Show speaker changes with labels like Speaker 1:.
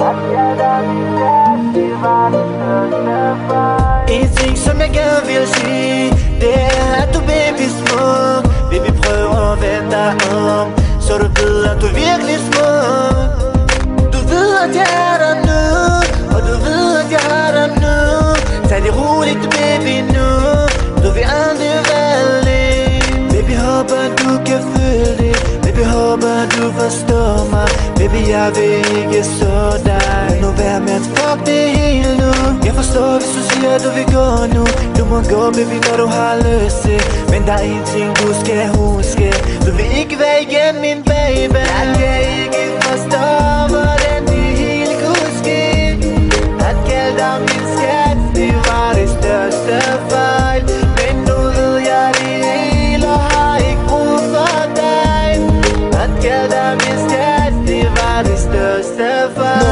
Speaker 1: En ting som jeg gerne vil sige, det er at du baby smuk. Baby prøv at vende dig om, så du ved at du er virkelig smuk. Du ved at jeg er der nu, og du ved at jeg er der nu. Tag det roligt baby nu, du vil aldrig være alene. Baby håber du kan føle det, baby håber du forstår mig. Baby jeg vil ikke så dig, nu vær med at fuck det hele nu. Jeg forstår hvis du siger du vil gå nu. Du må gå baby når du har lyst til, men der er en ting du skal huske, du vil ikke være igen min baby. Jeg kan ikke forstå hvordan det hele kunne ske. At kalde dig min skat, det var det største fejl. Men nu ved jeg det hele og har ikke brug for dig. At kalde dig min skat, det var det største fejl.